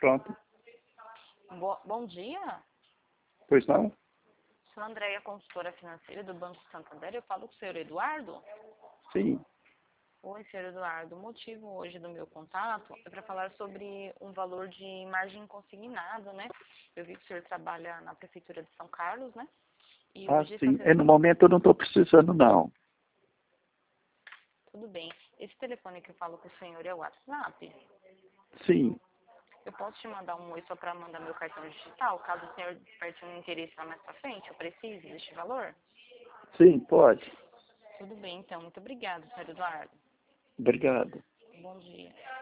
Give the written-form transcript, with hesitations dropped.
Pronto. Bom dia. Pois não? Sou a Andréia, consultora financeira do Banco Santander. Eu falo com o senhor Eduardo? Sim. Oi, senhor Eduardo. O motivo hoje do meu contato é para falar sobre um valor de margem consignada, né? Eu vi que o senhor trabalha na Prefeitura de São Carlos, né? E hoje está Sim. sendo... No momento eu não estou precisando, não. Tudo bem. Esse telefone que eu falo com o senhor é o WhatsApp? Sim. Eu posso te mandar um oi só para mandar meu cartão digital, caso o senhor desperte um interesse lá mais para frente, eu precise deste valor? Sim, pode. Tudo bem, então. Muito obrigada, senhor Eduardo. Obrigado. Bom dia.